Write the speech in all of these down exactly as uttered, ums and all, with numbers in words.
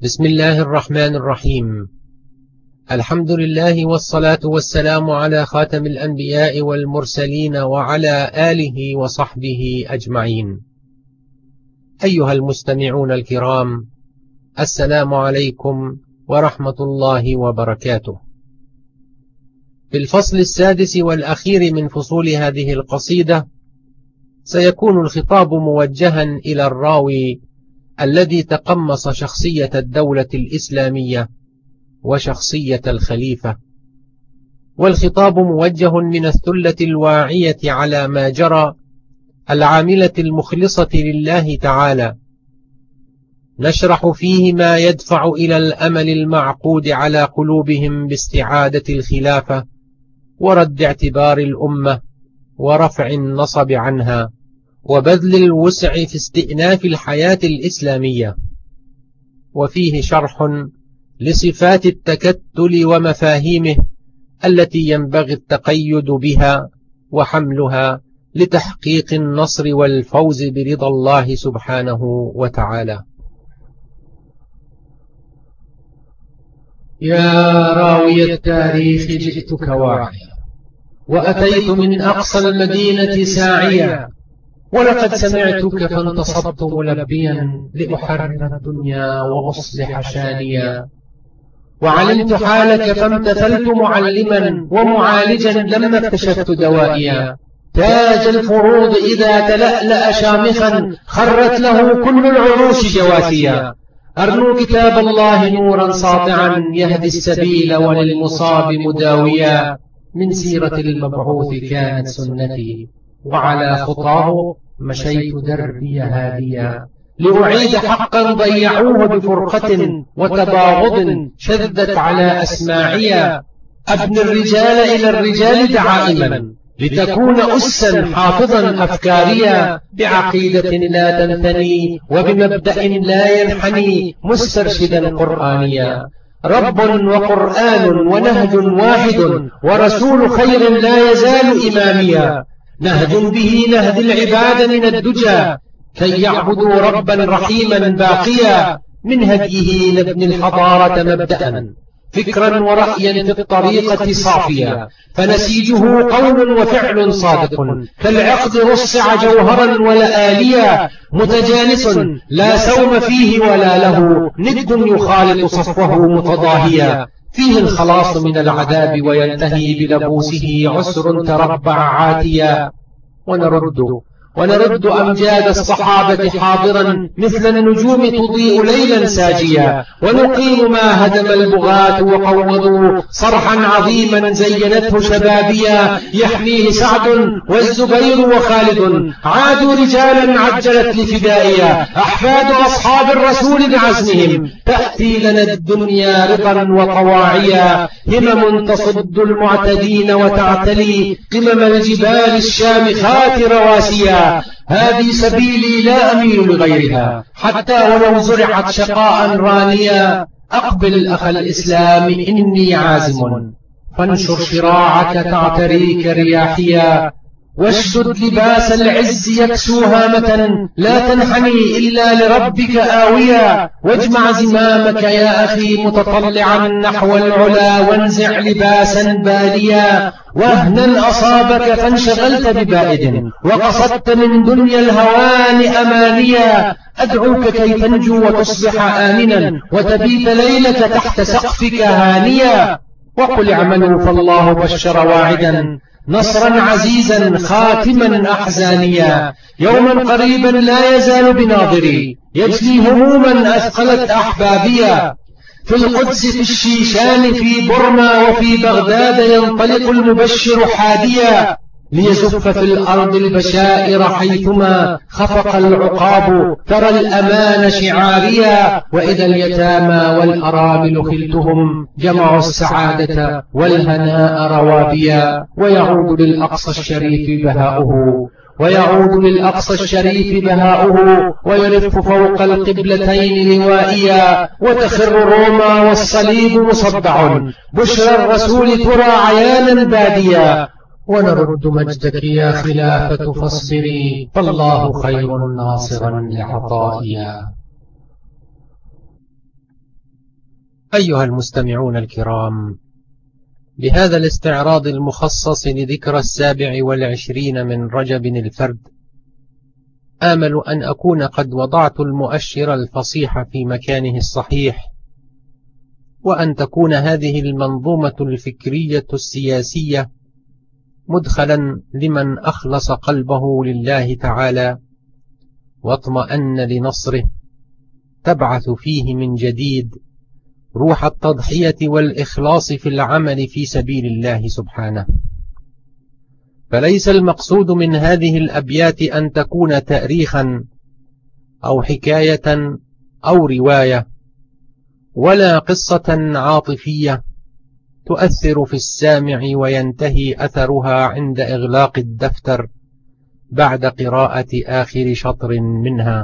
بسم الله الرحمن الرحيم. الحمد لله والصلاة والسلام على خاتم الأنبياء والمرسلين وعلى آله وصحبه أجمعين. أيها المستمعون الكرام، السلام عليكم ورحمة الله وبركاته. في الفصل السادس والأخير من فصول هذه القصيدة سيكون الخطاب موجها إلى الراوي الذي تقمص شخصية الدولة الإسلامية وشخصية الخليفة، والخطاب موجه من الثلة الواعية على ما جرى، العاملة المخلصة لله تعالى، نشرح فيه ما يدفع إلى الأمل المعقود على قلوبهم باستعادة الخلافة ورد اعتبار الأمة ورفع النصب عنها وبذل الوسع في استئناف الحياة الإسلامية، وفيه شرح لصفات التكتل ومفاهيمه التي ينبغي التقيد بها وحملها لتحقيق النصر والفوز برضا الله سبحانه وتعالى. يا راوي التاريخ جئتك واعيا، وأتيت من أقصى المدينة ساعيا، ولقد سمعتك فانتصبت ملبيا لأحرر الدنيا وأصلح شانيا، وعلمت حالك فامتثلت معلما ومعالجا لما اكتشفت دوائيا. تاج الفروض إذا تلألأ شامخا خرت له كل العروش جواسيا، أرنو كتاب الله نورا ساطعا يهدي السبيل وللمصاب مداويا. من سيرة المبعوث كانت سنتي، وعلى خطاه مشيت دربي هاديا، لأعيد حقا ضيعوه بفرقة وتباغض شذت على أسماعيا. أبني الرجال إلى الرجال دعائما، لتكون أسا حافظا أفكاريا، بعقيدة لا تنثني وبمبدأ لا ينحني، مسترشدا قرآنيا. رب وقرآن ونهج واحد، ورسول خير لا يزال إماميا، نهج به نهدي العباد من الدجى، كي يعبدوا ربا رحيما باقيا. من هديه نبني الحضارة مبدأ، فكرا ورأيا في الطريقة صافيا، فنسيجه قول وفعل صادق، كالعقد رصع جوهرا ولآليا، متجانس لا سوم فيه ولا له ند يخالط صفوه متضاهيا. فيه الخلاص من العذاب وينتهي بلبوسه عسر تربع عاتيا. ونرد ونرد أمجاد الصحابة حاضرا مثل النجوم تضيء ليلا ساجيا، ونقيم ما هدم البغاة وقوضوا صرحا عظيما زينته شبابيا. يحميه سعد والزبير وخالد، عادوا رجالا عجلت لفدائيا، أحفاد أصحاب الرسول بعزمهم تأتي لنا الدنيا رضا وطواعيا. همم تصد المعتدين وتعتلي قمم الجبال الشامخات رواسيا، هذه سبيلي لا أميل لغيرها، حتى ولو زرعت شقاء رانيا. أقبل أخ الإسلام إني عازم، فانشر شراعك تعتريك رياحيا، واشدد لباس العز يكسو هامة، لا تنحني إلا لربك آويا. واجمع زمامك يا أخي متطلعا نحو العلا، وانزع لباسا باليا. وهنا أصابك فانشغلت ببائد، وقصدت من دنيا الهوان أمانيا. أدعوك كي تنجو وتصبح آمنا، وتبيت ليلك تحت سقفك هانيا. وقل اعملوا فالله بشر واعدا، نصرا عزيزا خاتما أحزانيا. يوما قريبا لا يزال بناظري، يجلي هموما أثقلت أحبابيا. في القدس في الشيشان في برما وفي بغداد ينطلق المبشر حاديا، ليزف في الأرض البشائر حيثما خفق العقاب. ترى الأمان شعاريا، وإذا اليتامى والأرامل خلتهم جمعوا السعادة والهناء روابيا. ويعود للأقصى الشريف بهاؤه ويعود للأقصى الشريف بهاؤه، ويرف فوق القبلتين لوائيا. وتخر روما والصليب مصدع، بشرى الرسول ترى عيانا باديا. ونرد مجدك يا خلافة فاصبري، فالله خير ناصرا لعطائيا. أيها المستمعون الكرام، بهذا الاستعراض المخصص لذكرى السابع والعشرين من رجب الفرد، آمل أن أكون قد وضعت المؤشر الفصيح في مكانه الصحيح، وأن تكون هذه المنظومة الفكرية السياسية مدخلا لمن أخلص قلبه لله تعالى واطمأن لنصره، تبعث فيه من جديد روح التضحية والإخلاص في العمل في سبيل الله سبحانه. فليس المقصود من هذه الأبيات أن تكون تاريخا أو حكاية أو رواية، ولا قصة عاطفية تؤثر في السامع وينتهي أثرها عند إغلاق الدفتر بعد قراءة آخر شطر منها.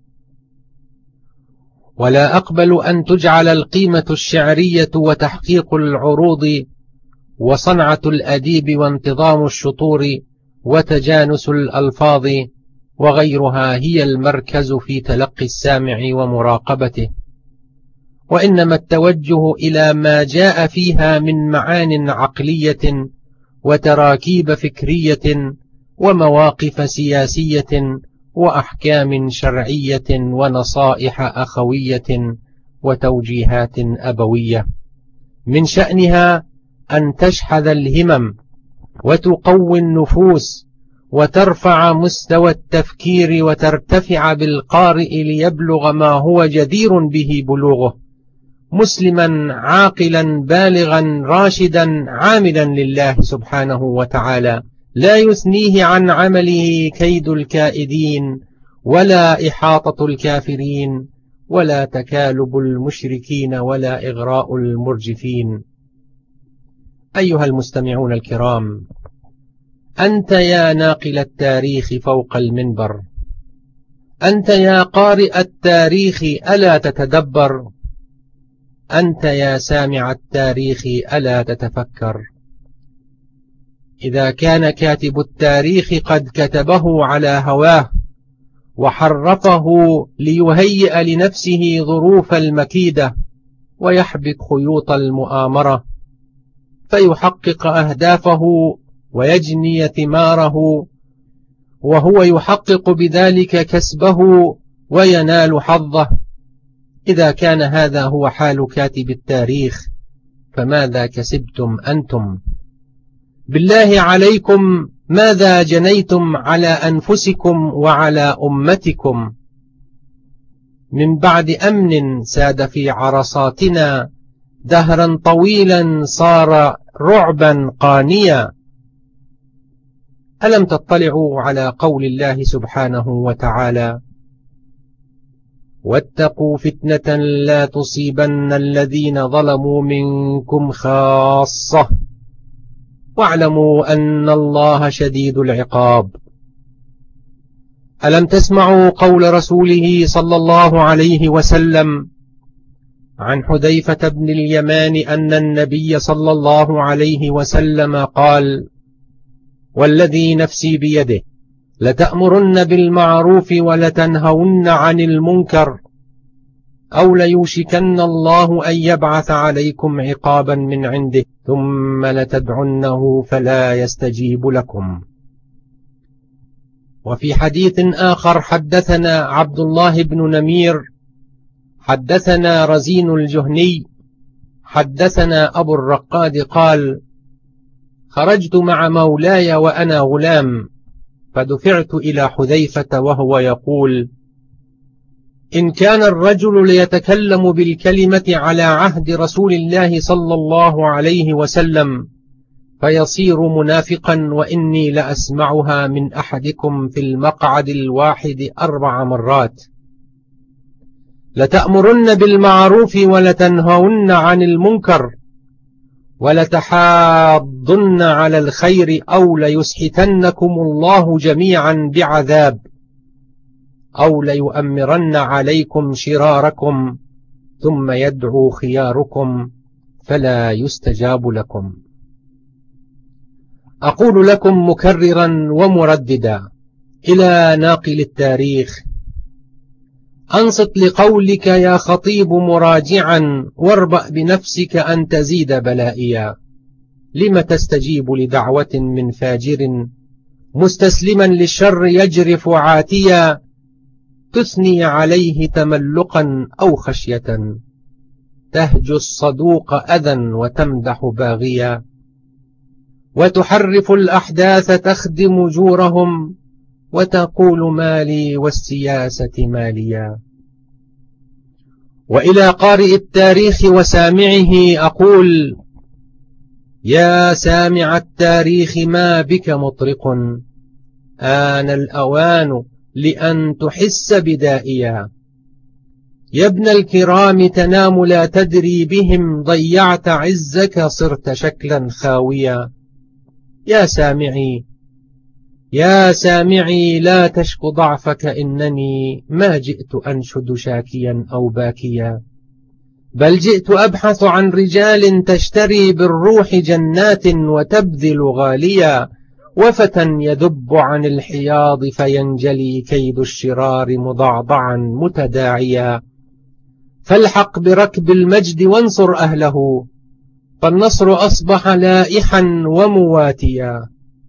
ولا أقبل أن تجعل القيمة الشعرية وتحقيق العروض وصنعة الأديب وانتظام الشطور وتجانس الألفاظ وغيرها هي المركز في تلقي السامع ومراقبته، وإنما التوجه إلى ما جاء فيها من معان عقلية وتراكيب فكرية ومواقف سياسية وأحكام شرعية ونصائح أخوية وتوجيهات أبوية، من شأنها أن تشحذ الهمم وتقوي النفوس وترفع مستوى التفكير وترتفع بالقارئ ليبلغ ما هو جدير به بلوغه، مسلما عاقلا بالغا راشدا عاملا لله سبحانه وتعالى، لا يثنيه عن عمله كيد الكائدين ولا إحاطة الكافرين ولا تكالب المشركين ولا إغراء المرجفين. أيها المستمعون الكرام، أنت يا ناقل التاريخ فوق المنبر، أنت يا قارئ التاريخ ألا تتدبر، أنت يا سامع التاريخ ألا تتفكر؟ إذا كان كاتب التاريخ قد كتبه على هواه وحرفه ليهيئ لنفسه ظروف المكيدة ويحبك خيوط المؤامرة فيحقق أهدافه ويجني ثماره، وهو يحقق بذلك كسبه وينال حظه، إذا كان هذا هو حال كاتب التاريخ فماذا كسبتم أنتم؟ بالله عليكم ماذا جنيتم على أنفسكم وعلى أمتكم من بعد أمن ساد في عرصاتنا دهرا طويلا صار رعبا قانيا؟ ألم تطلعوا على قول الله سبحانه وتعالى: واتقوا فتنة لا تصيبن الذين ظلموا منكم خاصة واعلموا أن الله شديد العقاب؟ ألم تسمعوا قول رسوله صلى الله عليه وسلم عن حذيفة بن اليمان أن النبي صلى الله عليه وسلم قال: والذي نفسي بيده لتأمرن بالمعروف ولتنهون عن المنكر أو ليوشكن الله أن يبعث عليكم عقابا من عنده ثم لتدعنه فلا يستجيب لكم. وفي حديث آخر حدثنا عبد الله بن نمير حدثنا رزين الجهني حدثنا أبو الرقاد قال: خرجت مع مولاي وأنا غلام فدفعت إلى حذيفة وهو يقول: إن كان الرجل ليتكلم بالكلمة على عهد رسول الله صلى الله عليه وسلم فيصير منافقا، وإني لأسمعها من أحدكم في المقعد الواحد أربع مرات: لتأمرن بالمعروف ولتنهون عن المنكر ولتحاضن على الخير أو ليسحتنكم الله جميعا بعذاب أو ليؤمرن عليكم شراركم ثم يدعو خياركم فلا يستجاب لكم. أقول لكم مكررا ومرددا إلى ناقل التاريخ: أنصت لقولك يا خطيب مراجعا، واربأ بنفسك أن تزيد بلائيا. لم تستجيب لدعوة من فاجر مستسلما للشر يجرف عاتيا، تثني عليه تملقا أو خشية، تهجو الصدوق أذى وتمدح باغيا، وتحرف الأحداث تخدم جورهم، وتقول مالي والسياسة ماليا. وإلى قارئ التاريخ وسامعه أقول: يا سامع التاريخ ما بك مطرق، آن الأوان لأن تحس بدائيا. يا ابن الكرام تنام لا تدري بهم، ضيعت عزك صرت شكلا خاويا. يا سامعي يا سامعي لا تشك ضعفك، إنني ما جئت أنشد شاكيا أو باكيا، بل جئت أبحث عن رجال تشتري بالروح جنات وتبذل غاليا، وفتى يذب عن الحياض فينجلي كيد الشرار مضعضعا متداعيا. فالحق بركب المجد وانصر أهله، فالنصر أصبح لائحا ومواتيا.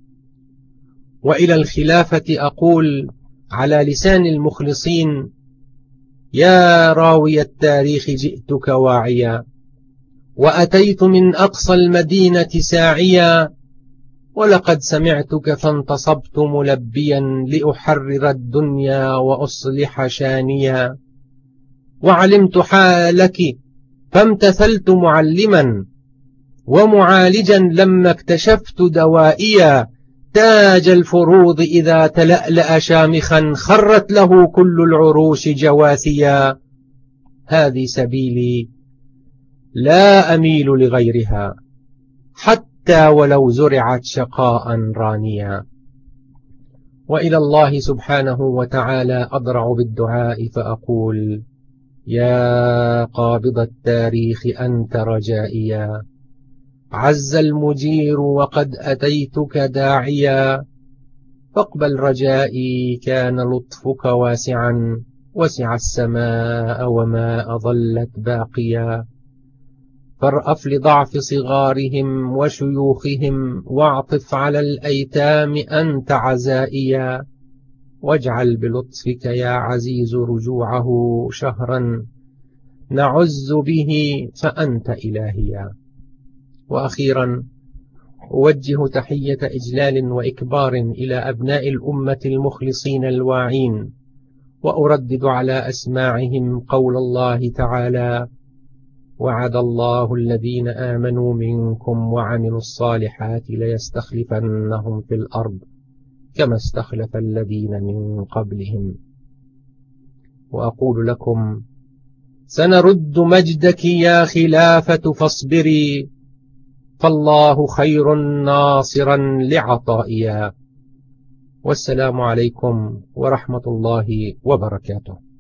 وإلى الخلافة أقول على لسان المخلصين: يا راوي التاريخ جئتك واعيا، وأتيت من أقصى المدينة ساعيا، ولقد سمعتك فانتصبت ملبيا لأحرر الدنيا وأصلح شانيا. وعلمت حالك فامتثلت معلما، ومعالجا لما اكتشفت دوائيا. تاج الفروض إذا تلألأ شامخا، خرت له كل العروش جواثيا. هذه سبيلي لا أميل لغيرها، حتى ولو زرعت شقاء رانيا. وإلى الله سبحانه وتعالى أضرع بالدعاء فأقول: يا قابض التاريخ أنت رجائيا، عز المجير وقد أتيتك داعيا، فاقبل رجائي كان لطفك واسعا، وسع السماء وما أظلت باقيا. فارأف لضعف صغارهم وشيوخهم، واعطف على الأيتام أنت عزائيا، واجعل بلطفك يا عزيز رجوعه شهرا نعز به فأنت إلهيا. وأخيرا أوجه تحية إجلال وإكبار إلى أبناء الأمة المخلصين الواعين، وأردد على أسماعهم قول الله تعالى: وعد الله الذين آمنوا منكم وعملوا الصالحات ليستخلفنهم في الأرض كما استخلف الذين من قبلهم. وأقول لكم: سنرد مجدك يا خلافة فاصبري، فالله خير ناصرا لعطائيا. والسلام عليكم ورحمة الله وبركاته.